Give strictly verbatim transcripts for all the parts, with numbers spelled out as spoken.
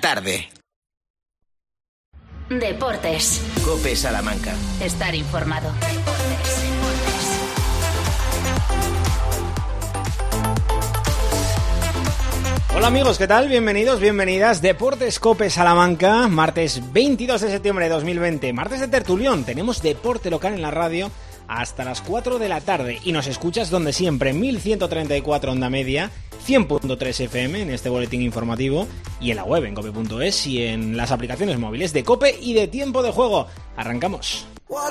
tarde. Deportes. COPE Salamanca. Estar informado. Deportes. Hola amigos, ¿qué tal? Bienvenidos, bienvenidas. Deportes COPE Salamanca, martes veintidós de septiembre de dos mil veinte, martes de tertulión. Tenemos deporte local en la radio hasta las cuatro de la tarde y nos escuchas donde siempre, mil ciento treinta y cuatro onda media, cien punto tres F M en este boletín informativo y en la web en cope punto es y en las aplicaciones móviles de COPE y de Tiempo de Juego. Arrancamos.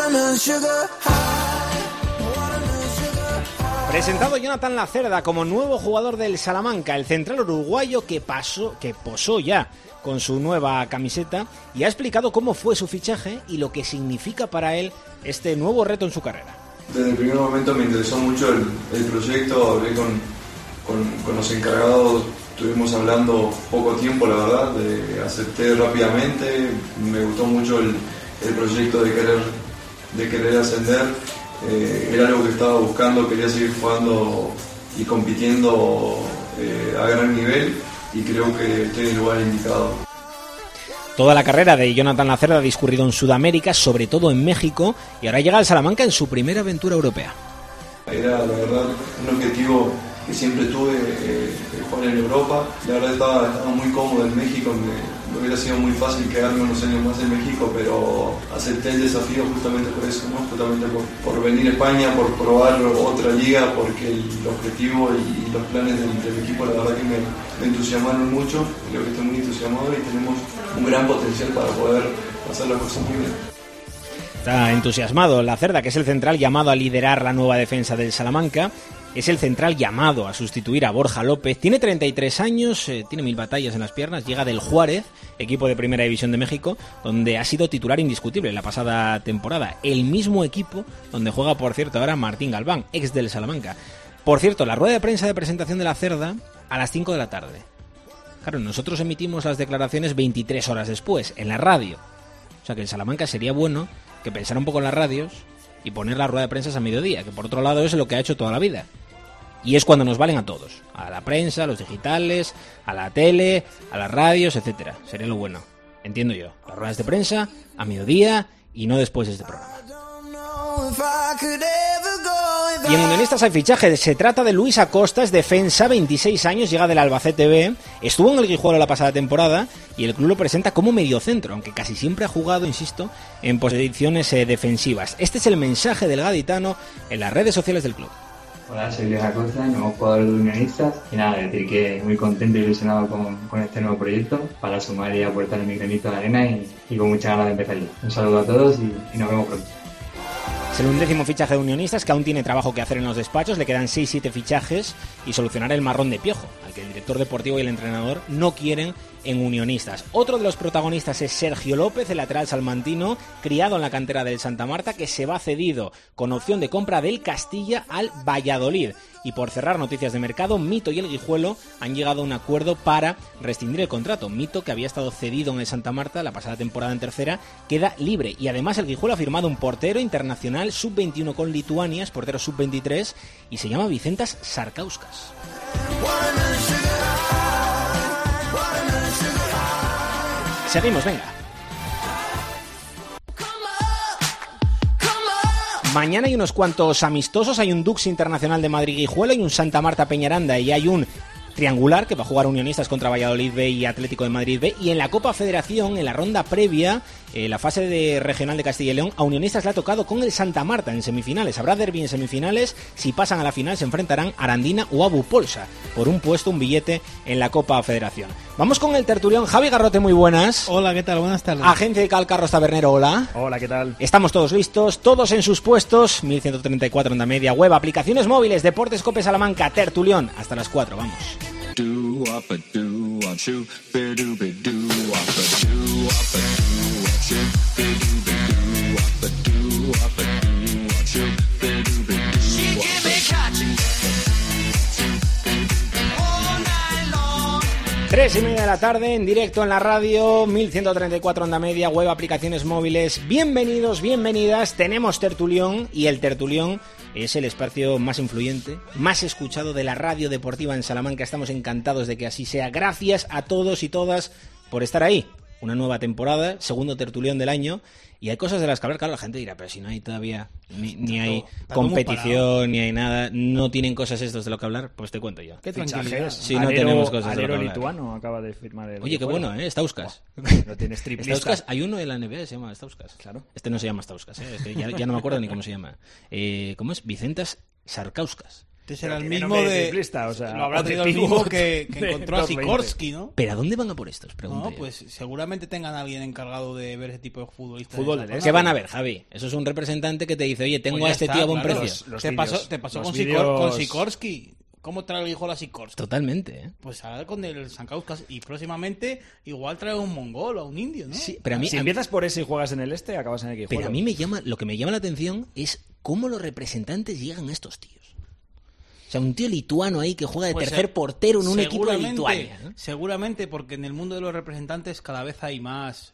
Presentado Jonathan Lacerda como nuevo jugador del Salamanca, el central uruguayo que pasó, que posó ya con su nueva camiseta y ha explicado cómo fue su fichaje y lo que significa para él este nuevo reto en su carrera. Desde el primer momento me interesó mucho el, el proyecto, hablé con, con, con los encargados, estuvimos hablando poco tiempo, la verdad, de, acepté rápidamente, me gustó mucho el, el proyecto de querer, de querer ascender, eh, era algo que estaba buscando, quería seguir jugando y compitiendo eh, a gran nivel y creo que estoy en el lugar indicado. Toda la carrera de Jonathan Lacerda ha discurrido en Sudamérica, sobre todo en México, y ahora llega al Salamanca en su primera aventura europea. Era, la verdad, un objetivo que siempre tuve, eh, jugar en Europa. La verdad estaba, estaba muy cómodo en México, me, me hubiera sido muy fácil quedarme unos años más en México, pero acepté el desafío justamente por eso, ¿no? Justamente por, por venir a España, por probar otra liga, porque el objetivo y los planes del, del equipo la verdad que me, me entusiasmaron mucho, creo que estoy muy entusiasmado y tenemos un gran potencial para poder hacer las cosas muy bien. Está entusiasmado Lacerda, que es el central llamado a liderar la nueva defensa del Salamanca. Es el central llamado a sustituir a Borja López. Tiene treinta y tres años, eh, tiene mil batallas en las piernas. Llega del Juárez, equipo de Primera División de México, donde ha sido titular indiscutible en la pasada temporada. El mismo equipo donde juega, por cierto, ahora Martín Galván, ex del Salamanca. Por cierto, la rueda de prensa de presentación de Lacerda a las cinco de la tarde. Claro, nosotros emitimos las declaraciones veintitrés horas después, en la radio. O sea que el Salamanca sería bueno que pensara un poco en las radios y poner la rueda de prensa a mediodía, que por otro lado es lo que ha hecho toda la vida. Y es cuando nos valen a todos, a la prensa, a los digitales, a la tele, a las radios, etcétera. Sería lo bueno, entiendo yo. Las ruedas de prensa a mediodía y no después de este programa. Y en Unionistas hay fichaje, se trata de Luis Acosta, es defensa, veintiséis años, llega del Albacete B, estuvo en el Guijuelo la pasada temporada y el club lo presenta como mediocentro, aunque casi siempre ha jugado, insisto, en posiciones eh, defensivas. Este es el mensaje del gaditano en las redes sociales del club. Hola, soy Luis Acosta, nuevo jugador de Unionistas y nada, decir que muy contento y ilusionado con, con este nuevo proyecto para sumar y aportar mi granito de arena y, y con muchas ganas de empezar ya. Un saludo a todos y, y nos vemos pronto. Es el undécimo fichaje de Unionistas, que aún tiene trabajo que hacer en los despachos, le quedan seis siete fichajes y solucionar el marrón de Piojo, al que el director deportivo y el entrenador no quieren en Unionistas. Otro de los protagonistas es Sergio López, el lateral salmantino, criado en la cantera del Santa Marta, que se va cedido con opción de compra del Castilla al Valladolid. Y por cerrar noticias de mercado, Mito y el Guijuelo han llegado a un acuerdo para rescindir el contrato. Mito, que había estado cedido en el Santa Marta la pasada temporada en tercera, queda libre. Y además el Guijuelo ha firmado un portero internacional sub veintiuno con Lituania, es portero sub veintitrés, y se llama Vicentas Sarkauskas. Seguimos, venga. Mañana hay unos cuantos amistosos, hay un Dux Internacional de Madrid-Guijuelo, hay un Santa Marta Peñaranda y hay un triangular que va a jugar Unionistas contra Valladolid B y Atlético de Madrid B. Y en la Copa Federación, en la ronda previa, eh, la fase de regional de Castilla y León, a Unionistas le ha tocado con el Santa Marta en semifinales. Habrá derbi en semifinales. Si pasan a la final se enfrentarán a Arandina o a Bupolsa por un puesto, un billete en la Copa Federación. Vamos con el tertulión. Javi Garrote, muy buenas. Hola, ¿qué tal? Buenas tardes. Agente de Calcarros Tabernero, hola. Hola, ¿qué tal? Estamos todos listos, todos en sus puestos. mil ciento treinta y cuatro onda media, web, aplicaciones móviles, Deportes COPE Salamanca, tertulión. Hasta las cuatro, vamos. Tres y media de la tarde, en directo en la radio, mil ciento treinta y cuatro onda media, web, aplicaciones móviles. Bienvenidos, bienvenidas, tenemos tertulión y el tertulión es el espacio más influyente, más escuchado de la radio deportiva en Salamanca. Estamos encantados de que así sea. Gracias a todos y todas por estar ahí. Una nueva temporada, segundo tertulión del año, y hay cosas de las que hablar. Claro, la gente dirá, pero si no hay todavía, ni, ni hay competición, ni hay nada, no tienen cosas estos de lo que hablar, pues te cuento yo. Qué tranquilidad. Si no tenemos cosas de lo que hablar. lituano acaba de firmar el... Oye, qué bueno, ¿eh? Stauskas. Lo tienes triplista. Stauskas, hay uno en la N B A que se llama Stauskas. Claro. Este no se llama Stauskas, ¿eh? Este ya, ya no me acuerdo ni cómo se llama. Eh, ¿Cómo es? Vicentas Sarkauskas. Este será el Pero mismo tiene de... de triplista, o sea, lo habrá o de tenido el pivot mismo que, que de encontró a dos veinte. Sikorsky, ¿no? ¿Pero a dónde van a por estos? Pregunto No, yo. pues seguramente tengan a alguien encargado de ver ese tipo de futbolistas. Fútbol de del esa este. ¿Qué forma. van a ver, Javi? Eso es un representante que te dice, oye, tengo Pues ya a este está, tío a buen claro. precio. Los- los te, vídeos- pasó, te pasó los con, vídeos- Sikor- con Sikorsky. ¿Cómo trae el hijo a Sikorsky? Totalmente, ¿eh? Pues ahora con el Sankauskas y próximamente igual trae a un mongol o a un indio, ¿no? Sí, pero a mí, Si a mí- empiezas por ese y juegas en el este, acabas en el Guijuelo. pero a mí me llama, lo que me llama la atención es cómo los representantes llegan a estos tíos. O sea, un tío lituano ahí que juega de Pues, tercer eh, portero en un equipo de seguramente- Lituania, ¿no? Seguramente porque en el mundo de los representantes cada vez hay más,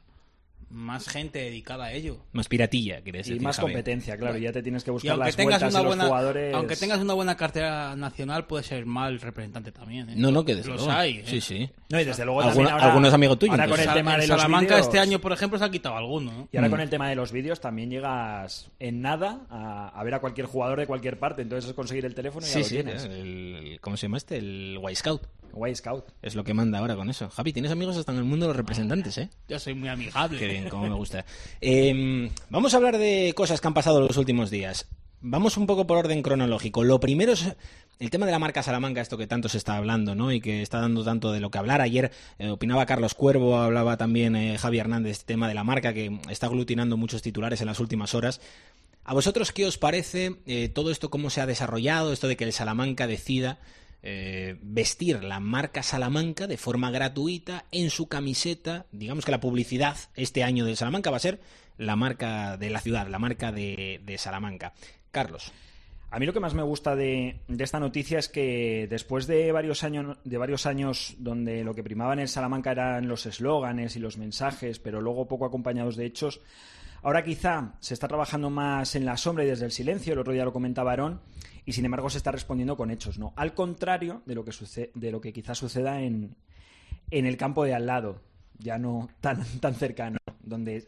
más gente dedicada a ello. Más piratilla, quieres Y decir, más Javi. competencia, claro. Ya te tienes que Y buscar aunque las tengas vueltas una de los buena, jugadores. aunque tengas una buena cartera nacional, puedes ser mal representante también. ¿eh? No, no, que desde los luego. hay. ¿eh? Sí, sí. No, y desde luego Alguno- también ahora, algunos amigos tuyos, ahora con entonces. el tema de el los Salamanca vídeos- este año, por ejemplo, se ha quitado alguno, ¿no? Y ahora Mm. con el tema de los vídeos también llegas en nada a, a ver a cualquier jugador de cualquier parte. Entonces es conseguir el teléfono y ya Sí, lo sí. tienes. El, ¿Cómo se llama este? El White Scout. Guay Scout. Es lo que manda ahora con eso. Javi, tienes amigos hasta en el mundo de los representantes, ¿eh? Yo soy muy amigable. Qué bien, cómo me gusta. Eh, vamos a hablar de cosas que han pasado los últimos días. Vamos un poco por orden cronológico. Lo primero es el tema de la marca Salamanca, esto que tanto se está hablando, ¿no? Y que está dando tanto de lo que hablar. Ayer eh, opinaba Carlos Cuervo, hablaba también eh, Javi Hernández, este tema de la marca que está aglutinando muchos titulares en las últimas horas. ¿A vosotros qué os parece eh, todo esto, cómo se ha desarrollado, esto de que el Salamanca decida eh, vestir la marca Salamanca de forma gratuita en su camiseta? Digamos que la publicidad este año del Salamanca va a ser la marca de la ciudad, la marca de, de Salamanca. Carlos. A mí lo que más me gusta de, de esta noticia es que después de varios años de varios años donde lo que primaba en el Salamanca eran los eslóganes y los mensajes, pero luego poco acompañados de hechos, ahora quizá se está trabajando más en la sombra y desde el silencio. El otro día lo comentaba Aarón, y sin embargo se está respondiendo con hechos, ¿no? Al contrario de lo que sucede, de lo que quizás suceda en, en el campo de al lado, ya no tan, tan cercano, donde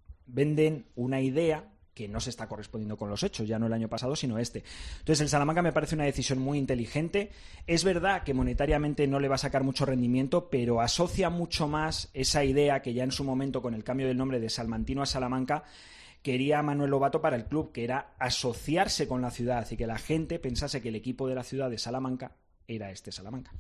venden una idea que no se está correspondiendo con los hechos, ya no el año pasado, sino este. Entonces, el Salamanca me parece una decisión muy inteligente. Es verdad que monetariamente no le va a sacar mucho rendimiento, pero asocia mucho más esa idea que ya en su momento, con el cambio del nombre de Salmantino a Salamanca, quería Manuel Lobato para el club, que era asociarse con la ciudad y que la gente pensase que el equipo de la ciudad de Salamanca era este Salamanca.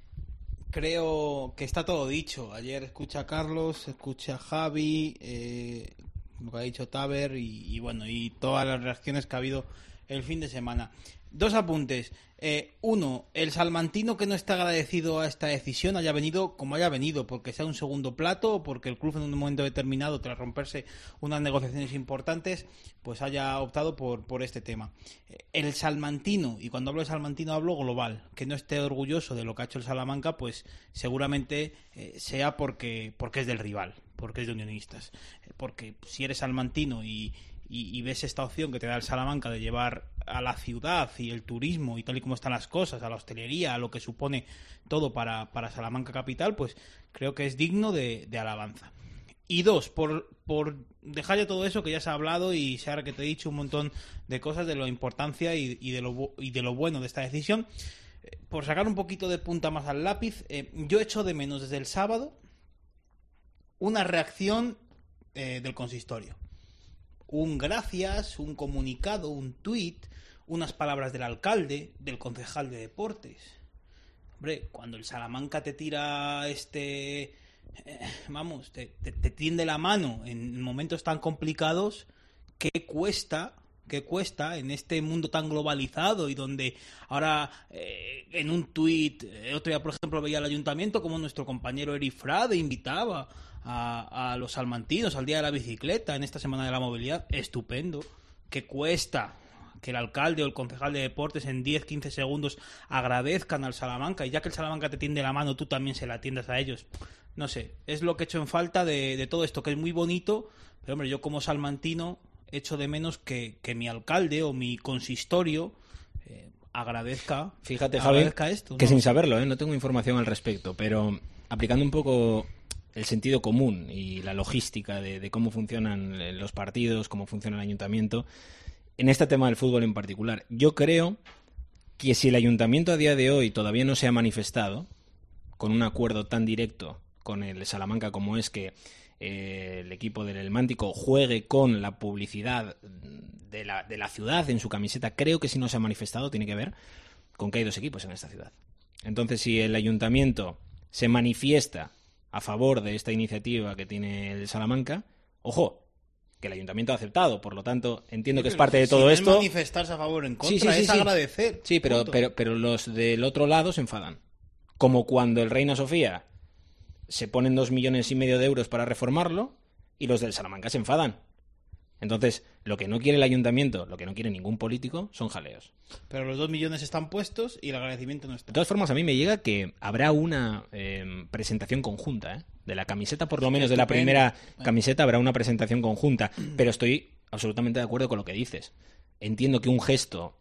Creo que está todo dicho. Ayer escucha a Carlos, escucha a Javi, eh, lo que ha dicho Taber y, y bueno, y todas las reacciones que ha habido el fin de semana. Dos apuntes. Eh, uno, el salmantino que no está agradecido a esta decisión haya venido como haya venido, porque sea un segundo plato o porque el club en un momento determinado, tras romperse unas negociaciones importantes, pues haya optado por, por este tema. El salmantino, y cuando hablo de salmantino hablo global, que no esté orgulloso de lo que ha hecho el Salamanca, pues seguramente eh, sea porque, porque es del rival, porque es de Unionistas. Porque si eres salmantino y... Y, y ves esta opción que te da el Salamanca de llevar a la ciudad y el turismo y tal y como están las cosas, a la hostelería, a lo que supone todo para, para Salamanca capital, pues creo que es digno de, de alabanza. Y dos, por, por dejar ya todo eso que ya se ha hablado y se ahora que te he dicho un montón de cosas de la importancia y, y, de, lo, y de lo bueno de esta decisión, eh, por sacar un poquito de punta más al lápiz, eh, yo echo de menos desde el sábado una reacción eh, del consistorio. Un gracias, un comunicado, un tuit, unas palabras del alcalde, del concejal de deportes. Hombre, cuando el Salamanca te tira este... Eh, vamos, te, te, te tiende la mano en momentos tan complicados, ¿qué cuesta? ¿Qué cuesta en este mundo tan globalizado y donde ahora eh, en un tuit, eh, otro día por ejemplo veía al ayuntamiento como nuestro compañero Eri Frade invitaba A, a los salmantinos al día de la bicicleta en esta semana de la movilidad? Estupendo. ¿Qué cuesta que el alcalde o el concejal de deportes en diez a quince segundos agradezcan al Salamanca, y ya que el Salamanca te tiende la mano, tú también se la tiendas a ellos? No sé, es lo que echo en falta de, de todo esto, que es muy bonito, pero hombre, yo como salmantino echo de menos que, que mi alcalde o mi consistorio eh, agradezca, Fíjate, Javi, agradezca esto, que ¿no? sin saberlo, ¿eh? No tengo información al respecto, pero aplicando un poco el sentido común y la logística de, de cómo funcionan los partidos, cómo funciona el ayuntamiento, en este tema del fútbol en particular. Yo creo que si el ayuntamiento a día de hoy todavía no se ha manifestado con un acuerdo tan directo con el Salamanca como es que eh, el equipo del Elmántico juegue con la publicidad de la, de la ciudad en su camiseta, creo que si no se ha manifestado tiene que ver con que hay dos equipos en esta ciudad. Entonces, si el ayuntamiento se manifiesta a favor de esta iniciativa que tiene el Salamanca, ojo, que el ayuntamiento ha aceptado, por lo tanto, entiendo sí, que es parte de todo si esto. No es manifestarse a favor o en contra, sí, sí, sí, es sí. agradecer. Sí, pero, pero, pero los del otro lado se enfadan. Como cuando el Reina Sofía se ponen dos millones y medio de euros para reformarlo y los del Salamanca se enfadan. Entonces, lo que no quiere el ayuntamiento, lo que no quiere ningún político, son jaleos. Pero los dos millones están puestos y el agradecimiento no está. De todas formas, a mí me llega que habrá una eh, presentación conjunta, ¿eh? De la camiseta, por lo menos de la primera camiseta, habrá una presentación conjunta. Pero estoy absolutamente de acuerdo con lo que dices. Entiendo que un gesto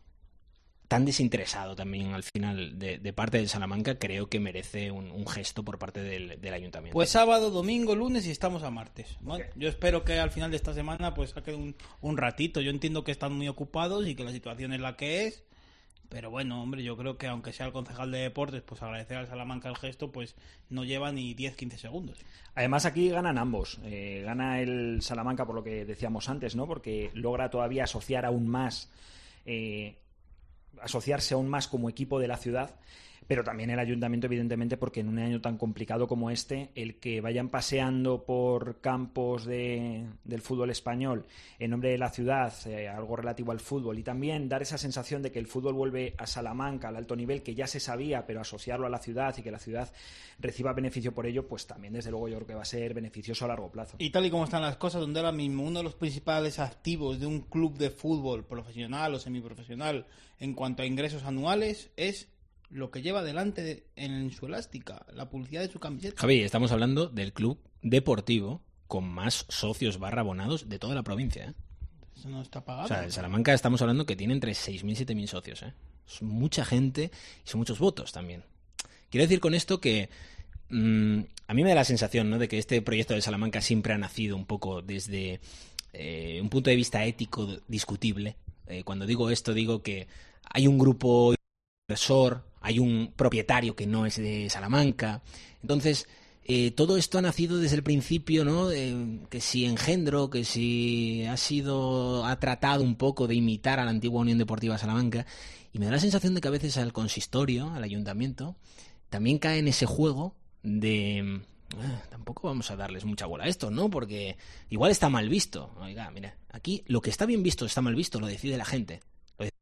tan desinteresado también al final de, de parte del Salamanca creo que merece un, un gesto por parte del, del ayuntamiento. Pues sábado, domingo, lunes y estamos a martes. Bueno, yo espero que al final de esta semana pues saque un, un ratito. Yo entiendo que están muy ocupados y que la situación es la que es, pero bueno, hombre, yo creo que aunque sea el concejal de deportes, pues agradecer al Salamanca el gesto, pues no lleva ni diez quince segundos. Además aquí ganan ambos. Eh, gana el Salamanca por lo que decíamos antes, ¿no? Porque logra todavía asociar aún más eh, asociarse aún más como equipo de la ciudad, pero también el ayuntamiento, evidentemente, porque en un año tan complicado como este, el que vayan paseando por campos de, del fútbol español en nombre de la ciudad, eh, algo relativo al fútbol, y también dar esa sensación de que el fútbol vuelve a Salamanca al alto nivel, que ya se sabía, pero asociarlo a la ciudad y que la ciudad reciba beneficio por ello, pues también desde luego yo creo que va a ser beneficioso a largo plazo. Y tal y como están las cosas, donde ahora mismo uno de los principales activos de un club de fútbol profesional o semiprofesional en cuanto a ingresos anuales es lo que lleva adelante de, en su elástica, la publicidad de su camiseta. Javi, estamos hablando del club deportivo con más socios barra abonados de toda la provincia, ¿eh? Eso no está pagado. O sea, en Salamanca estamos hablando que tiene entre seis mil y siete mil socios, ¿eh? Es mucha gente y son muchos votos también. Quiero decir con esto que mmm, a mí me da la sensación, ¿no?, de que este proyecto de Salamanca siempre ha nacido un poco desde eh, un punto de vista ético discutible. Eh, cuando digo esto, digo que hay un grupo inversor, hay un propietario que no es de Salamanca. Entonces, eh, todo esto ha nacido desde el principio, ¿no? Eh, que si Engendro, que si ha sido, ha tratado un poco de imitar a la antigua Unión Deportiva Salamanca. Y me da la sensación de que a veces al consistorio, al ayuntamiento, también cae en ese juego de... Eh, tampoco vamos a darles mucha bola a esto, ¿no? Porque igual está mal visto. Oiga, mira, aquí lo que está bien visto está mal visto, lo decide la gente. Lo decide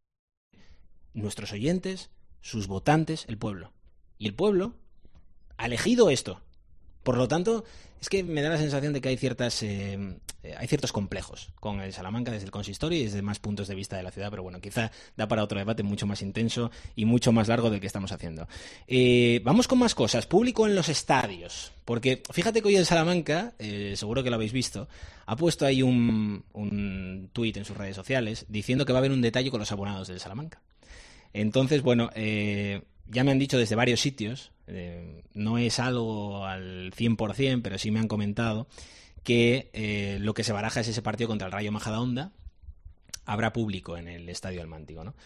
nuestros oyentes, sus votantes, el pueblo. Y el pueblo ha elegido esto. Por lo tanto, es que me da la sensación de que hay ciertas eh, hay ciertos complejos con el Salamanca desde el consistorio y desde más puntos de vista de la ciudad, pero bueno, quizá da para otro debate mucho más intenso y mucho más largo del que estamos haciendo. Eh, vamos con más cosas. Público en los estadios. Porque fíjate que hoy el Salamanca, eh, seguro que lo habéis visto, ha puesto ahí un, un tuit en sus redes sociales diciendo que va a haber un detalle con los abonados del Salamanca. Entonces, bueno, eh, ya me han dicho desde varios sitios, eh, no es algo al cien por ciento, pero sí me han comentado que eh, lo que se baraja es ese partido contra el Rayo Majadahonda. Habrá público en el Estadio Elmántico, ¿no?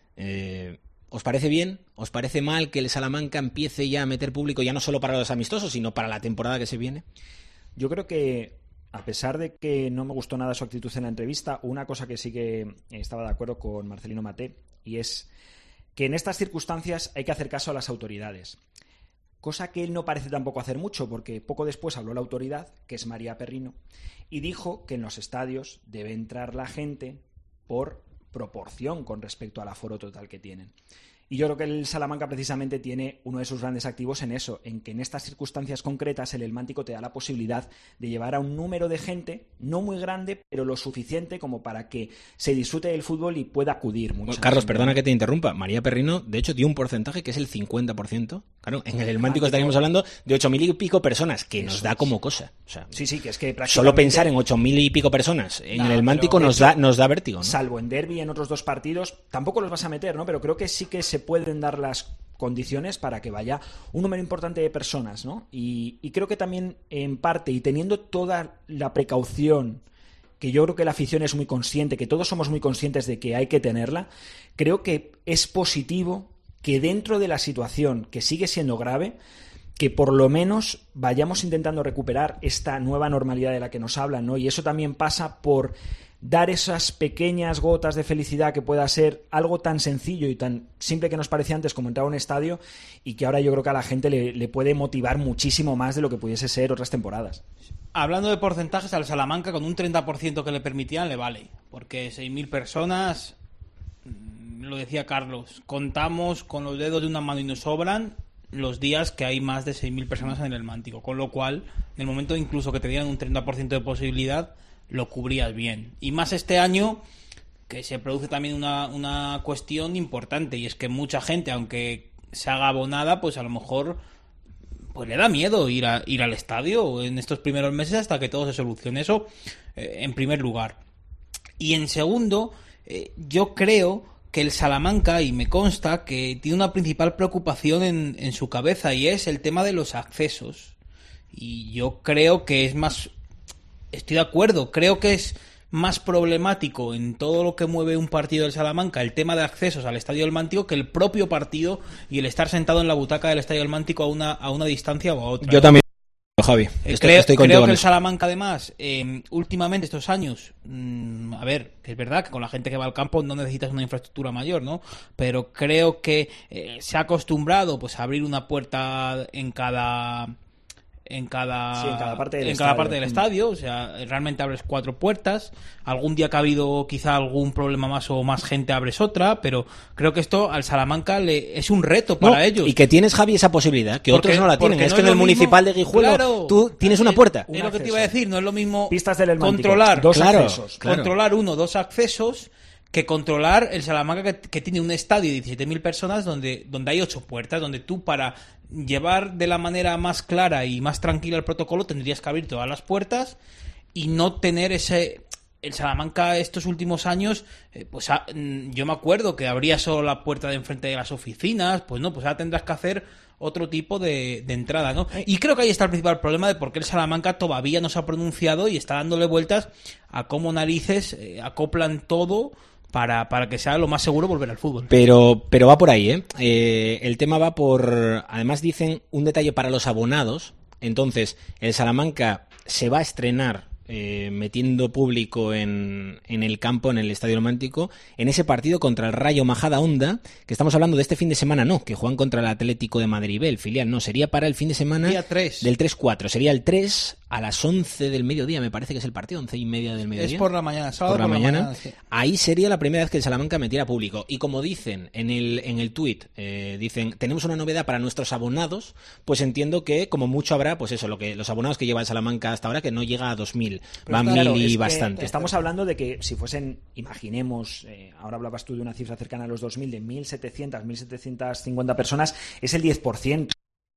Eh, ¿Os parece bien? ¿Os parece mal que el Salamanca empiece ya a meter público ya no solo para los amistosos, sino para la temporada que se viene? Yo creo que, a pesar de que no me gustó nada su actitud en la entrevista, una cosa que sí que estaba de acuerdo con Marcelino Maté, y es que en estas circunstancias hay que hacer caso a las autoridades. Cosa que él no parece tampoco hacer mucho, porque poco después habló la autoridad, que es María Perrino, y dijo que en los estadios debe entrar la gente por proporción con respecto al aforo total que tienen. Y yo creo que el Salamanca precisamente tiene uno de sus grandes activos en eso, en que en estas circunstancias concretas el Elmántico te da la posibilidad de llevar a un número de gente, no muy grande, pero lo suficiente como para que se disfrute del fútbol y pueda acudir mucho. Bueno, Carlos, perdona que te interrumpa. María Perrino, de hecho, dio un porcentaje que es el cincuenta por ciento. Claro, en el Elmántico estaríamos hablando de ocho mil y pico personas, que nos da como cosa. O sea, sí, sí, que es que prácticamente... Solo pensar en ocho mil y pico personas en no, el Elmántico nos da, nos da vértigo, ¿no? Salvo en derbi y en otros dos partidos, tampoco los vas a meter, ¿no? Pero creo que sí que se pueden dar las condiciones para que vaya un número importante de personas, ¿no? Y, y creo que también, en parte, y teniendo toda la precaución que yo creo que la afición es muy consciente, que todos somos muy conscientes de que hay que tenerla, creo que es positivo que dentro de la situación, que sigue siendo grave, que por lo menos vayamos intentando recuperar esta nueva normalidad de la que nos hablan, ¿no? Y eso también pasa por dar esas pequeñas gotas de felicidad que pueda ser algo tan sencillo y tan simple que nos parecía antes como entrar a un estadio, y que ahora yo creo que a la gente le, le puede motivar muchísimo más de lo que pudiese ser otras temporadas. Hablando de porcentajes, al Salamanca con un treinta por ciento que le permitían le vale, porque seis mil personas, lo decía Carlos, contamos con los dedos de una mano y nos sobran los días que hay más de seis mil personas en el Mántico, con lo cual, en el momento incluso que te dieran un treinta por ciento de posibilidad, lo cubrías bien. Y más este año, que se produce también una, una cuestión importante, y es que mucha gente, aunque se haga abonada, pues a lo mejor pues le da miedo ir a ir al estadio en estos primeros meses hasta que todo se solucione. Eso, eh, en primer lugar. Y en segundo, eh, yo creo que el Salamanca, y me consta que tiene una principal preocupación en, en su cabeza, y es el tema de los accesos. Y yo creo que es más... Estoy de acuerdo, creo que es más problemático en todo lo que mueve un partido del Salamanca el tema de accesos al Estadio del Mántico que el propio partido y el estar sentado en la butaca del Estadio del Mántico a una, a una distancia o a otra. Yo también, Javi. Estoy, creo estoy creo que el eso. Salamanca, además, eh, últimamente estos años, mmm, a ver, que es verdad que con la gente que va al campo no necesitas una infraestructura mayor, ¿no? Pero creo que eh, se ha acostumbrado pues a abrir una puerta en cada... en cada, sí, en cada parte del en estadio. cada parte del estadio, o sea, realmente abres cuatro puertas. Algún día que ha habido quizá algún problema más o más gente abres otra, pero creo que esto al Salamanca le es un reto para No, ellos. Y que tienes, Javi, esa posibilidad, que Porque- otros no la tienen. porque Es no que en es el lo municipal mismo- de Guijuelo Claro, tú tienes una es- puerta. Es lo que te iba a decir, no es lo mismo Pistas del El Mántico, controlar dos Claro. accesos. Claro. controlar uno o dos accesos que controlar el Salamanca, que, que tiene un estadio de diecisiete mil personas donde, donde hay ocho puertas, donde tú, para llevar de la manera más clara y más tranquila el protocolo, tendrías que abrir todas las puertas y no tener ese... El Salamanca estos últimos años, eh, pues ah, mm, yo me acuerdo que abría solo la puerta de enfrente de las oficinas, pues no, pues ahora tendrás que hacer otro tipo de, de entrada, ¿no? Y creo que ahí está el principal problema de por qué el Salamanca todavía no se ha pronunciado y está dándole vueltas a cómo narices eh, acoplan todo para, para que sea lo más seguro volver al fútbol. Pero, pero va por ahí, ¿eh? Eh, El tema va por... Además dicen un detalle para los abonados. Entonces, el Salamanca se va a estrenar eh, metiendo público en, en el campo, en el Estadio Romántico, en ese partido contra el Rayo Majadahonda, que estamos hablando de este fin de semana, no, que juegan contra el Atlético de Madrid B, el filial, no, sería para el fin de semana Día tres. del tres cuatro, sería el tres a las once del mediodía, me parece que es el partido, once y media del mediodía. Es por la mañana, sábado por la mañana, mañana, sí. ahí sería la primera vez que el Salamanca metiera público. Y como dicen en el en el tuit, eh, dicen, tenemos una novedad para nuestros abonados, pues entiendo que como mucho habrá, pues eso, lo que los abonados que lleva el Salamanca hasta ahora, que no llega a dos mil, Pero van claro, mil es y que bastante. Estamos hablando de que si fuesen, imaginemos, eh, ahora hablabas tú de una cifra cercana a los dos mil, de mil setecientas, mil setecientas cincuenta personas, es el diez por ciento.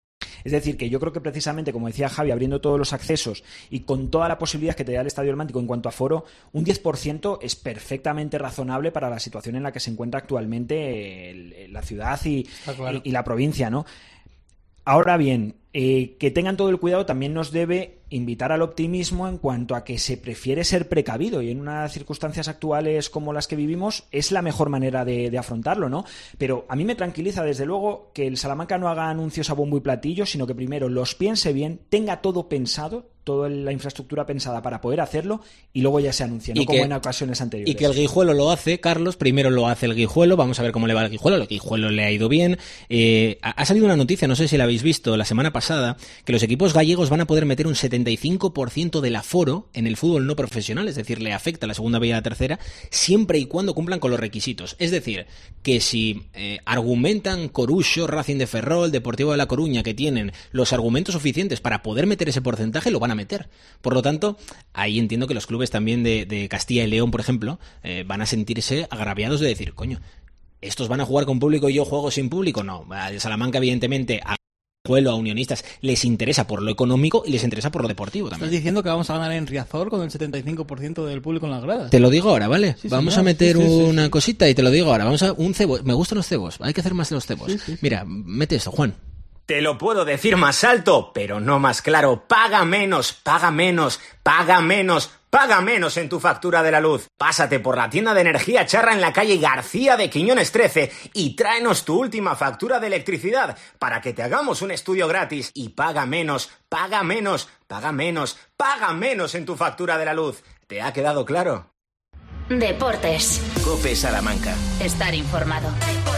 Es decir, que yo creo que precisamente, como decía Javi, abriendo todos los accesos y con toda la posibilidad que te da el Estadio Romántico en cuanto a aforo, un diez por ciento es perfectamente razonable para la situación en la que se encuentra actualmente el- la ciudad y, Ah, claro. y, y la provincia, ¿no? Ahora bien, eh, que tengan todo el cuidado también nos debe invitar al optimismo en cuanto a que se prefiere ser precavido, y en unas circunstancias actuales como las que vivimos es la mejor manera de, de afrontarlo, ¿no? Pero a mí me tranquiliza desde luego que el Salamanca no haga anuncios a bombo y platillo, sino que primero los piense bien, tenga todo pensado, toda la infraestructura pensada para poder hacerlo, y luego ya se anuncie, no Y como que- en ocasiones anteriores. Y que el Guijuelo lo hace, Carlos, primero lo hace el Guijuelo, vamos a ver cómo le va al Guijuelo, el Guijuelo le ha ido bien. Eh, ha ha salido una noticia, no sé si la habéis visto, la semana pasada, que los equipos gallegos van a poder meter un setenta y cinco por ciento del aforo en el fútbol no profesional, es decir, le afecta a la segunda B y a la tercera, siempre y cuando cumplan con los requisitos. Es decir, que si eh, argumentan Coruxo, Racing de Ferrol, Deportivo de La Coruña, que tienen los argumentos suficientes para poder meter ese porcentaje, lo van a meter. Por lo tanto, ahí entiendo que los clubes también de, de Castilla y León, por ejemplo, eh, van a sentirse agraviados de decir, coño, ¿estos van a jugar con público y yo juego sin público? No, el Salamanca evidentemente Juelo, a Unionistas, les interesa por lo económico y les interesa por lo deportivo también. ¿Estás diciendo que vamos a ganar en Riazor con el setenta y cinco por ciento del público en las gradas? Te lo digo ahora, ¿vale? Sí, vamos señor. a meter sí, sí, una sí, sí. cosita y te lo digo ahora. Vamos a un cebo. Me gustan los cebos. Hay que hacer más de los cebos. Sí, sí, sí. Mira, mete esto, Juan. Te lo puedo decir más alto, pero no más claro. Paga menos, paga menos, paga menos, paga menos en tu factura de la luz. Pásate por la tienda de energía Charra en la calle García de Quiñones trece y tráenos tu última factura de electricidad para que te hagamos un estudio gratis. Y paga menos, paga menos, paga menos, paga menos en tu factura de la luz. ¿Te ha quedado claro? Deportes. COPE Salamanca. Estar informado.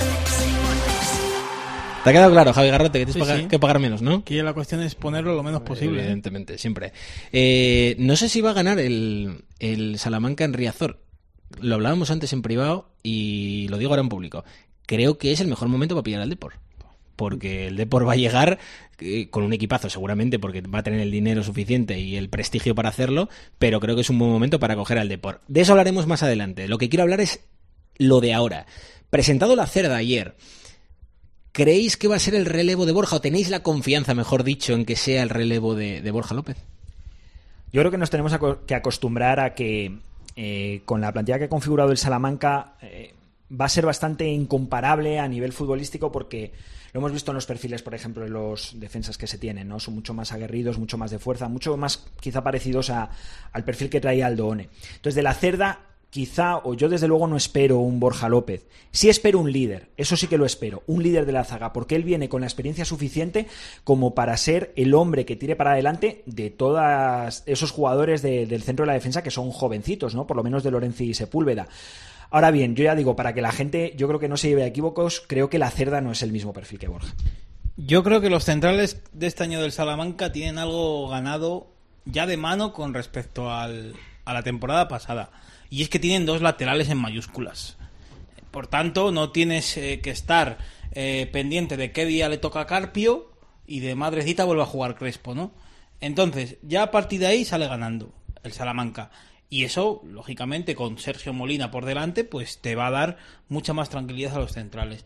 ¿Te ha quedado claro, Javi Garrote, que tienes Sí, paga- sí. que pagar menos, no? Aquí la cuestión es ponerlo lo menos posible. ¿eh? Evidentemente, siempre. Eh, no sé si va a ganar el, el Salamanca en Riazor. Lo hablábamos antes en privado y lo digo ahora en público. Creo que es el mejor momento para pillar al Depor. Porque el Depor va a llegar eh, con un equipazo seguramente, porque va a tener el dinero suficiente y el prestigio para hacerlo, pero creo que es un buen momento para coger al Depor. De eso hablaremos más adelante. Lo que quiero hablar es lo de ahora. Presentado la Cerda ayer, ¿creéis que va a ser el relevo de Borja o tenéis la confianza, mejor dicho, en que sea el relevo de, de Borja López? Yo creo que nos tenemos que acostumbrar a que eh, con la plantilla que ha configurado el Salamanca eh, va a ser bastante incomparable a nivel futbolístico, porque lo hemos visto en los perfiles, por ejemplo, en los defensas que se tienen, ¿no? Son mucho más aguerridos, mucho más de fuerza, mucho más quizá parecidos a, al perfil que traía Aldo One. Entonces, de la Cerda, quizá, o yo desde luego no espero un Borja López. Sí espero un líder, eso sí que lo espero, un líder de la zaga, porque él viene con la experiencia suficiente como para ser el hombre que tire para adelante de todos esos jugadores de, del centro de la defensa que son jovencitos, ¿no? Por lo menos de Lorenzi y Sepúlveda. Ahora bien, yo ya digo, para que la gente, yo creo que no se lleve a equívocos, creo que la Cerda no es el mismo perfil que Borja. Yo creo que los centrales de este año del Salamanca tienen algo ganado ya de mano con respecto al, a la temporada pasada. Y es que tienen dos laterales en mayúsculas. Por tanto, no tienes eh, que estar eh, pendiente de qué día le toca a Carpio y de madrecita vuelve a jugar Crespo, ¿no? Entonces, ya a partir de ahí sale ganando el Salamanca. Y eso, lógicamente, con Sergio Molina por delante, pues te va a dar mucha más tranquilidad a los centrales.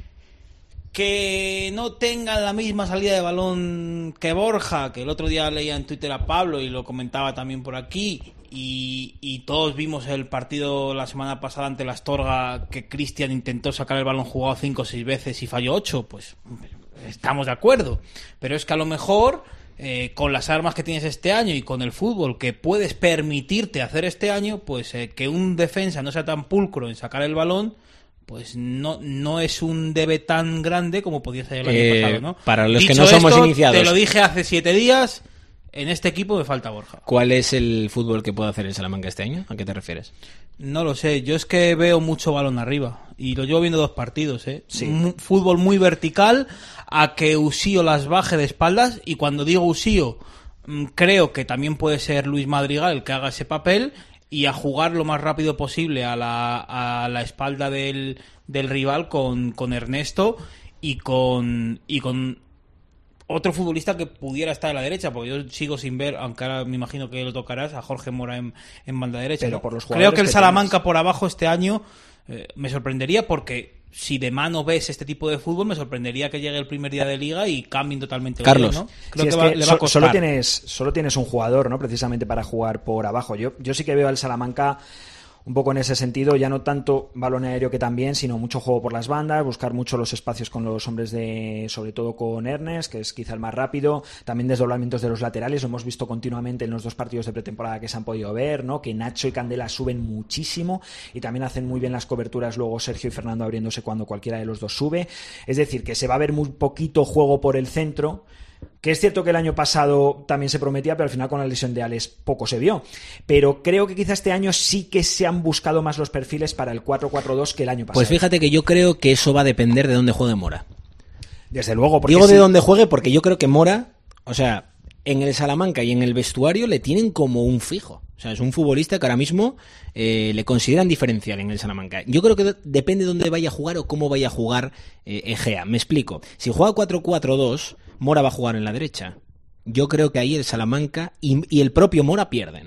Que no tengan la misma salida de balón que Borja, que el otro día leía en Twitter a Pablo y lo comentaba también por aquí, y, y todos vimos el partido la semana pasada ante la Astorga, que Cristian intentó sacar el balón jugado cinco o seis veces y falló ocho, pues estamos de acuerdo. Pero es que a lo mejor, eh, con las armas que tienes este año y con el fútbol que puedes permitirte hacer este año, pues eh, que un defensa no sea tan pulcro en sacar el balón, pues no, no es un debe tan grande como podía ser el año Eh, pasado, ¿no? para los Dicho que no somos esto, iniciados. te lo dije hace siete días, en este equipo me falta Borja. ¿Cuál es el fútbol que puede hacer el Salamanca este año? ¿A qué te refieres? No lo sé, yo es que veo mucho balón arriba y lo llevo viendo dos partidos, ¿eh? Sí. Un fútbol muy vertical, a que Usío las baje de espaldas, y cuando digo Usío, mmm, creo que también puede ser Luis Madrigal el que haga ese papel, y a jugar lo más rápido posible a la, a la espalda del, del rival con, con Ernesto y con y con otro futbolista que pudiera estar a la derecha, porque yo sigo sin ver, aunque ahora me imagino que lo tocarás, a Jorge Mora en, en banda derecha. Pero ¿no? por los Creo jugadores que el que Salamanca tienes. por abajo este año eh, me sorprendería, porque si de mano ves este tipo de fútbol, me sorprendería que llegue el primer día de liga y cambien totalmente. Carlos. el juego, ¿no? Creo Sí, que, es va- que le va a so- costar. solo tienes solo tienes un jugador, ¿no? Precisamente para jugar por abajo. Yo yo sí que veo al Salamanca un poco en ese sentido, ya no tanto balón aéreo que también, sino mucho juego por las bandas, buscar mucho los espacios con los hombres de, sobre todo con Ernest, que es quizá el más rápido, también desdoblamientos de los laterales, lo hemos visto continuamente en los dos partidos de pretemporada que se han podido ver, ¿no? Que Nacho y Candela suben muchísimo y también hacen muy bien las coberturas luego Sergio y Fernando abriéndose cuando cualquiera de los dos sube, es decir, que se va a ver muy poquito juego por el centro. Que es cierto que el año pasado también se prometía, pero al final con la lesión de Alex poco se vio. Pero creo que quizá este año sí que se han buscado más los perfiles para el cuatro cuatro dos que el año pasado. Pues fíjate que yo creo que eso va a depender de dónde juegue Mora. Desde luego, porque Digo de sí. dónde juegue porque yo creo que Mora, o sea, en el Salamanca y en el vestuario le tienen como un fijo. O sea, es un futbolista que ahora mismo eh, le consideran diferencial en el Salamanca. Yo creo que de- depende de dónde vaya a jugar o cómo vaya a jugar eh, Egea. Me explico. Si juega cuatro cuatro dos, Mora va a jugar en la derecha. Yo creo que ahí el Salamanca y, y el propio Mora pierden.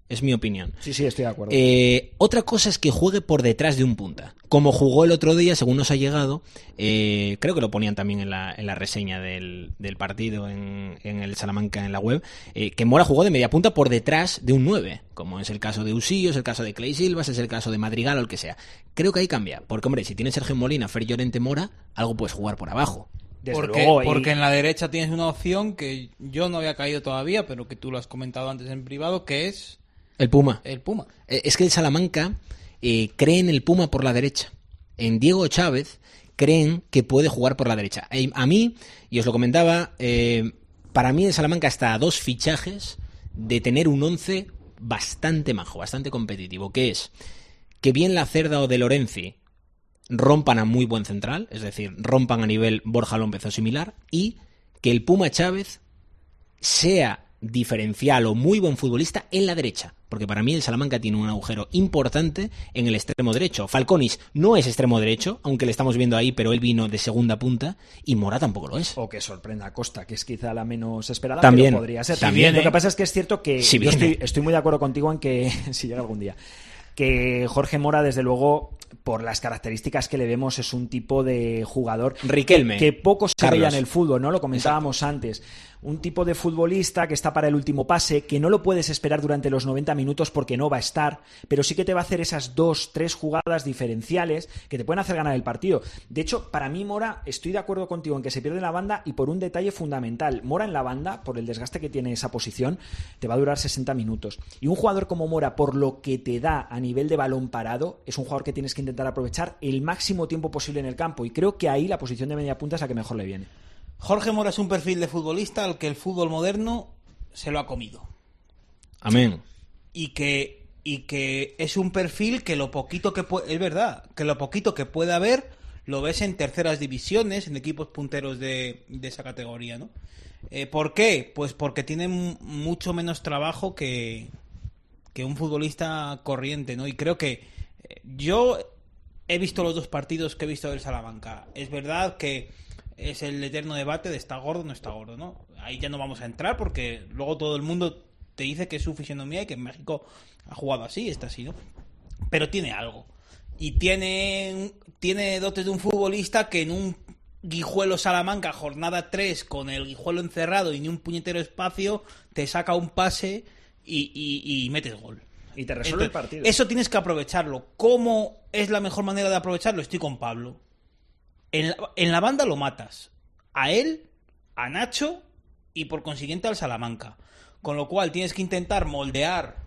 Es mi opinión. Sí, sí, estoy de acuerdo. Eh, otra cosa es que juegue por detrás de un punta. Como jugó el otro día, según nos ha llegado, eh, creo que lo ponían también en la, en la reseña del, del partido en, en el Salamanca en la web, eh, que Mora jugó de media punta por detrás de un nueve, como es el caso de Usillo, es el caso de Clay Silvas, es el caso de Madrigal o el que sea. Creo que ahí cambia, porque hombre, si tienes Sergio Molina, Fer Llorente, Mora, algo puedes jugar por abajo. Desde Porque, luego, y- porque en la derecha tienes una opción que yo no había caído todavía, pero que tú lo has comentado antes en privado, que es El Puma. el Puma. Eh, Es que el Salamanca eh, cree en el Puma por la derecha. En Diego Chávez creen que puede jugar por la derecha. Eh, A mí, y os lo comentaba, eh, para mí el Salamanca está a dos fichajes de tener un once bastante majo, bastante competitivo, que es que bien la Cerda o De Lorenzi rompan a muy buen central, es decir, rompan a nivel Borja López o similar, y que el Puma Chávez sea diferencial o muy buen futbolista en la derecha, porque para mí el Salamanca tiene un agujero importante en el extremo derecho. Falconis no es extremo derecho, aunque le estamos viendo ahí, pero él vino de segunda punta, y Mora tampoco lo es. O que sorprenda a Costa, que es quizá la menos esperada, También, pero podría ser. también, Lo ¿eh? que pasa es que es cierto que Si yo viene. estoy, estoy muy de acuerdo contigo en que, si llega algún día, que Jorge Mora, desde luego, por las características que le vemos, es un tipo de jugador Riquelme, que, que poco se Carlos. veía en el fútbol, ¿no? Lo comentábamos antes. Un tipo de futbolista que está para el último pase, que no lo puedes esperar durante los noventa minutos porque no va a estar, pero sí que te va a hacer esas dos, tres jugadas diferenciales que te pueden hacer ganar el partido. De hecho, para mí Mora, estoy de acuerdo contigo en que se pierde en la banda y por un detalle fundamental. Mora en la banda, por el desgaste que tiene esa posición, te va a durar sesenta minutos. Y un jugador como Mora, por lo que te da a nivel de balón parado, es un jugador que tienes que intentar aprovechar el máximo tiempo posible en el campo. Y creo que ahí la posición de media punta es la que mejor le viene. Jorge Mora es un perfil de futbolista al que el fútbol moderno se lo ha comido. Amén. Y que, y que es un perfil que lo poquito que puede, es verdad, que lo poquito que puede haber lo ves en terceras divisiones, en equipos punteros de, de esa categoría, ¿no? Eh, ¿Por qué? Pues porque tienen mucho menos trabajo que, que un futbolista corriente, ¿no? Y creo que eh, yo he visto los dos partidos que he visto del Salamanca. Es verdad que es el eterno debate de está gordo o no está gordo, ¿no? Ahí ya no vamos a entrar porque luego todo el mundo te dice que es su fisionomía y que en México ha jugado así, está así, ¿no? Pero tiene algo. Y tiene, tiene dotes de un futbolista que en un Guijuelo Salamanca, jornada tres, con el Guijuelo encerrado y ni un puñetero espacio, te saca un pase y, y, y metes gol. Y te resuelve Entonces, el partido. Eso tienes que aprovecharlo. ¿Cómo es la mejor manera de aprovecharlo? Estoy con Pablo. En la, en la banda lo matas. A él, a Nacho y por consiguiente al Salamanca. Con lo cual tienes que intentar moldear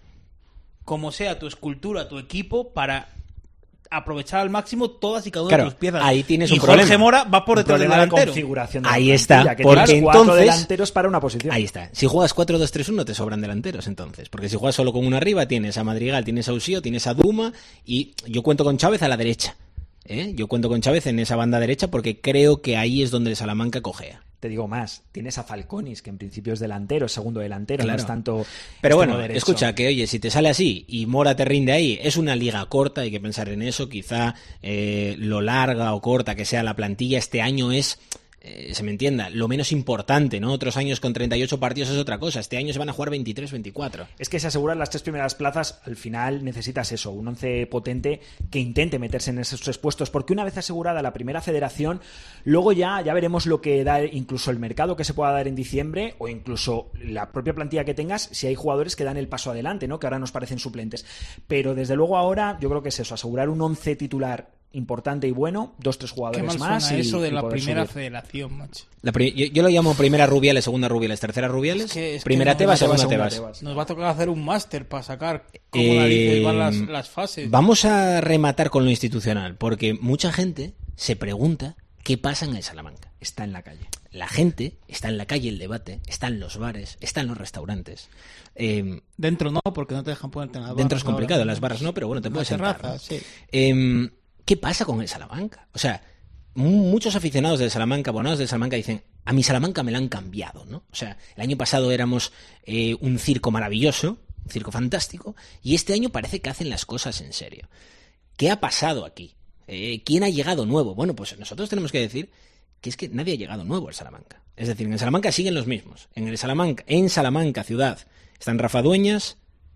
como sea tu escultura, tu equipo, para aprovechar al máximo todas y cada una Claro, de tus piezas. ahí tienes y un Jorge problema. Mora va por Un detrás del problema de delantero. configuración de la Ahí está, plantilla, que porque tienes cuatro entonces- delanteros para una posición. Ahí está. Si juegas cuatro dos tres uno te sobran delanteros entonces. Porque si juegas solo con uno arriba tienes a Madrigal, tienes a Usillo, tienes a Duma y yo cuento con Chávez a la derecha. ¿eh? Yo cuento con Chávez en esa banda derecha porque creo que ahí es donde el Salamanca cojea. Te digo más, tienes a Falconis, que en principio es delantero, es segundo delantero, Claro. no es tanto Pero extremo bueno, derecho. escucha, que oye, si te sale así y Mora te rinde ahí, es una liga corta, hay que pensar en eso, quizá eh, lo larga o corta que sea la plantilla este año es, eh, se me entienda, lo menos importante, ¿no? Otros años con treinta y ocho partidos es otra cosa, este año se van a jugar veintitrés veinticuatro. Es que si aseguras las tres primeras plazas, al final necesitas eso, un once potente que intente meterse en esos tres puestos, porque una vez asegurada la primera federación, luego ya, ya veremos lo que da incluso el mercado que se pueda dar en diciembre, o incluso la propia plantilla que tengas, si hay jugadores que dan el paso adelante, ¿no? Que ahora nos parecen suplentes. Pero desde luego ahora, yo creo que es eso, asegurar un once titular importante y bueno, dos, tres Qué jugadores mal más. suena y, eso de y la poder primera subir. federación, macho. La pri- yo, yo lo llamo primera Rubiales, segunda Rubiales, tercera Rubiales, Es que- es que primera no, Tebas, no, segunda segunda Tebas. Tebas. Nos va a tocar hacer un máster para sacar cómo Eh, narices van las, las fases. Vamos a rematar con lo institucional, porque mucha gente se pregunta qué pasa en el Salamanca. Está en la calle. La gente está en la calle, el debate, está en los bares, está en los restaurantes. Eh, Dentro no, porque no te dejan ponerte en las dentro es barras complicado, ahora. las barras no, pero bueno, te Una puedes terraza, sentar, ¿no? sí. Eh, ¿Qué pasa con el Salamanca? O sea, mu- muchos aficionados del Salamanca, abonados del Salamanca, dicen, a mi Salamanca me la han cambiado, ¿no? O sea, el año pasado éramos eh, un circo maravilloso, un circo fantástico, y este año parece que hacen las cosas en serio. ¿Qué ha pasado aquí? Eh, ¿Quién ha llegado nuevo? Bueno, pues nosotros tenemos que decir que es que nadie ha llegado nuevo al Salamanca. Es decir, en el Salamanca siguen los mismos. En el Salamanca, en Salamanca ciudad, están Rafa Dueñas,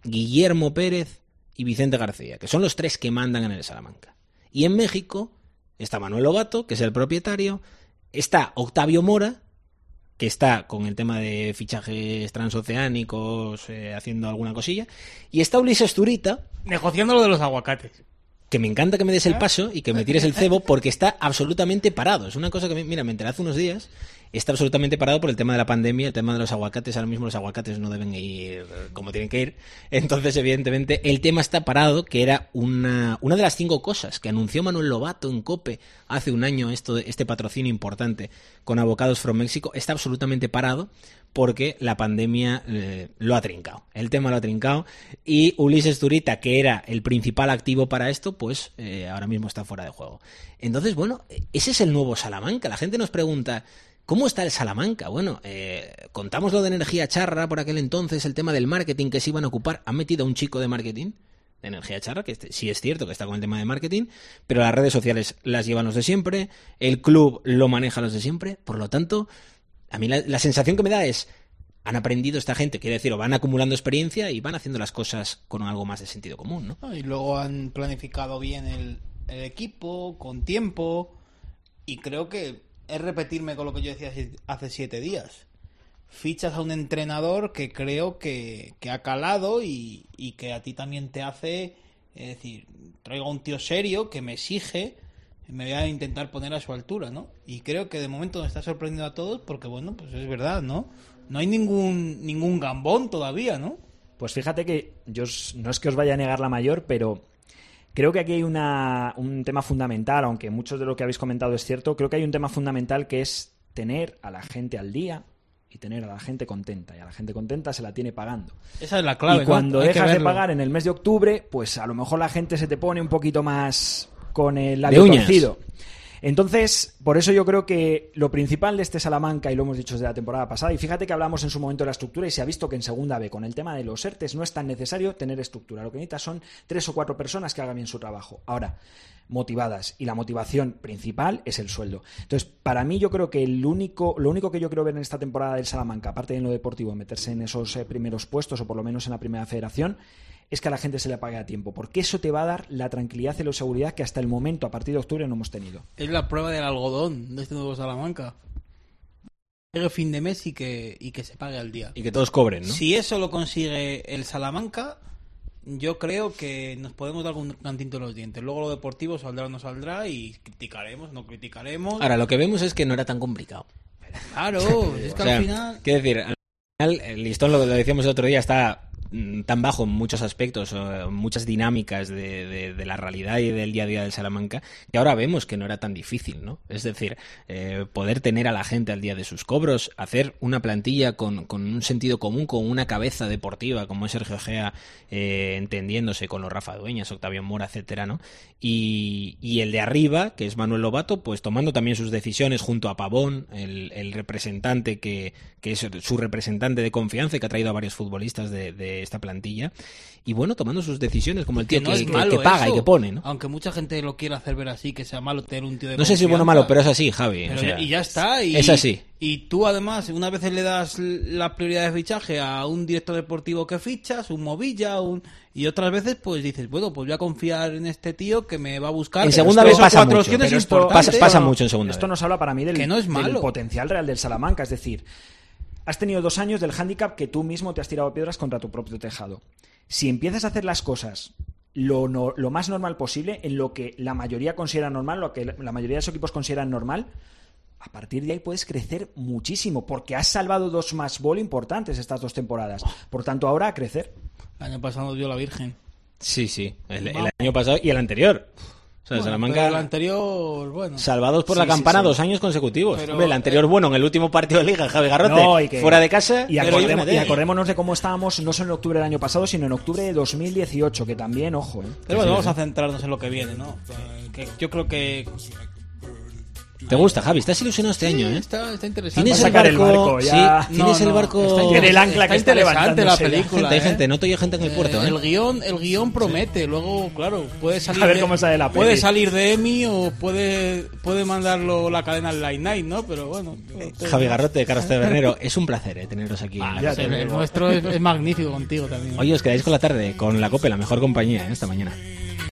Guillermo Pérez y Vicente García, que son los tres que mandan en el Salamanca. Y en México está Manuel Lobato, que es el propietario, está Octavio Mora, que está con el tema de fichajes transoceánicos, eh, haciendo alguna cosilla, y está Ulises Zurita, negociando lo de los aguacates. Que me encanta que me des el paso y que me tires el cebo, porque está absolutamente parado. Es una cosa que, me, mira, me enteré hace unos días, está absolutamente parado por el tema de la pandemia, el tema de los aguacates. Ahora mismo los aguacates no deben ir como tienen que ir. Entonces, evidentemente, el tema está parado, que era una, una de las cinco cosas que anunció Manuel Lobato en COPE hace un año, esto, este patrocinio importante con Avocados from México, está absolutamente parado porque la pandemia eh, lo ha trincado. El tema lo ha trincado y Ulises Zurita, que era el principal activo para esto, pues eh, ahora mismo está fuera de juego. Entonces, bueno, ese es el nuevo Salamanca. La gente nos pregunta, ¿cómo está el Salamanca? Bueno, eh, contamos lo de Energía Charra por aquel entonces, el tema del marketing que se iban a ocupar. ¿Han metido a un chico de marketing de Energía Charra? Que este, sí es cierto que está con el tema de marketing, pero las redes sociales las llevan los de siempre, el club lo maneja los de siempre, por lo tanto, a mí la, la sensación que me da es, han aprendido esta gente, quiere decir, o van acumulando experiencia y van haciendo las cosas con algo más de sentido común, ¿no? Y luego han planificado bien el, el equipo, con tiempo, y creo que es repetirme con lo que yo decía hace siete días. Fichas a un entrenador que creo que, que ha calado y, y que a ti también te hace, es decir, traigo a un tío serio que me exige, me voy a intentar poner a su altura, ¿no? Y creo que de momento nos está sorprendiendo a todos porque, bueno, pues es verdad, ¿no? No hay ningún ningún gambón todavía, ¿no? Pues fíjate que yo no es que os vaya a negar la mayor, pero creo que aquí hay una, un tema fundamental, aunque mucho de lo que habéis comentado es cierto, creo que hay un tema fundamental que es tener a la gente al día y tener a la gente contenta. Y a la gente contenta se la tiene pagando. Esa es la clave, y cuando ¿no? dejas de pagar en el mes de octubre, pues a lo mejor la gente se te pone un poquito más con el labio de uñas. Torcido. Entonces, por eso yo creo que lo principal de este Salamanca, y lo hemos dicho desde la temporada pasada, y fíjate que hablamos en su momento de la estructura y se ha visto que en segunda B, con el tema de los ERTES, no es tan necesario tener estructura. Lo que necesitas son tres o cuatro personas que hagan bien su trabajo. Ahora, motivadas, y la motivación principal es el sueldo. Entonces, para mí yo creo que el único, lo único que yo quiero ver en esta temporada del Salamanca, aparte de en lo deportivo, meterse en esos eh, primeros puestos, o por lo menos en la primera federación, es que a la gente se le pague a tiempo, porque eso te va a dar la tranquilidad y la seguridad que hasta el momento, a partir de octubre, no hemos tenido. Es la prueba del algodón de este nuevo Salamanca. Llegue fin de mes y que, y que se pague al día. Y que todos cobren, ¿no? Si eso lo consigue el Salamanca, yo creo que nos podemos dar un cantito en los dientes. Luego lo deportivo saldrá o no saldrá y criticaremos, no criticaremos. Ahora, lo que vemos es que no era tan complicado. Claro, es que o sea, al final... Quiero decir, al final el listón, lo, lo decíamos el otro día, está tan bajo en muchos aspectos, o muchas dinámicas de, de, de la realidad y del día a día del Salamanca, que ahora vemos que no era tan difícil, ¿no? Es decir, eh, poder tener a la gente al día de sus cobros, hacer una plantilla con, con un sentido común, con una cabeza deportiva, como es Sergio Gea, eh, entendiéndose con los Rafa Dueñas, Octavio Mora, etcétera, ¿no? Y, y el de arriba, que es Manuel Lobato, pues tomando también sus decisiones junto a Pavón, el, el representante que, que es su representante de confianza y que ha traído a varios futbolistas de, de esta plantilla, y bueno, tomando sus decisiones como el tío que, no que, es malo que paga eso, y que pone, ¿no? Aunque mucha gente lo quiera hacer ver así, que sea malo tener un tío de No sé si es bueno o malo, pero es así, Javi. Pero o sea, ya, y ya está. Y, es así. Y tú además, una vez le das la prioridad de fichaje a un director deportivo que fichas, un Movilla, un y otras veces pues dices, bueno, pues voy a confiar en este tío que me va a buscar. En segunda vez pasa mucho. Pero Esto pasa, pasa mucho en segunda Esto vez. nos habla para mí del, que no es malo. del potencial real del Salamanca, es decir, has tenido dos años del hándicap que tú mismo te has tirado piedras contra tu propio tejado. Si empiezas a hacer las cosas lo, no, lo más normal posible, en lo que la mayoría considera normal, lo que la mayoría de los equipos consideran normal, a partir de ahí puedes crecer muchísimo, porque has salvado dos más ball importantes estas dos temporadas. Por tanto, ahora a crecer. El año pasado dio la Virgen. Sí, sí. El, el año pasado y el anterior. O sea, Bueno, Salamanca, el anterior, bueno. salvados por Sí, la campana sí, sí. dos años consecutivos. Pero, Hombre, el anterior, eh, bueno, en el último partido de Liga, Javi Garrote, No, y que- fuera de casa. Y, pero acordemos- fíjate. y acordémonos de cómo estábamos no solo en octubre del año pasado, sino en octubre de dos mil dieciocho, que también, ojo, ¿eh? Pero bueno, vamos a centrarnos en lo que viene, ¿no? Eh, Que yo creo que ¿Te gusta, Javi? Estás ilusionado este Sí, año, ¿eh? Está, está interesante. ¿Tienes Va a el sacar el barco? barco, ya. Sí, ¿tienes No, el no, barco? está Tiene el ancla que está interesante la levantándose. película. Gente, hay ¿eh? gente, noto yo gente en el puerto, ¿eh? El guión, el guión promete. Luego, claro, puede salir. A ver de- cómo sale la peli. Puede salir de Emmy o puede, puede mandarlo la cadena al Late Night, ¿no? Pero bueno. Javi Garrote, Carlos Tabernero, es un placer ¿eh? teneros aquí. en la ya casa. te El, el digo. nuestro es, es magnífico contigo también. Oye, os quedáis con la tarde, con la COPE, la mejor compañía, ¿eh? esta mañana.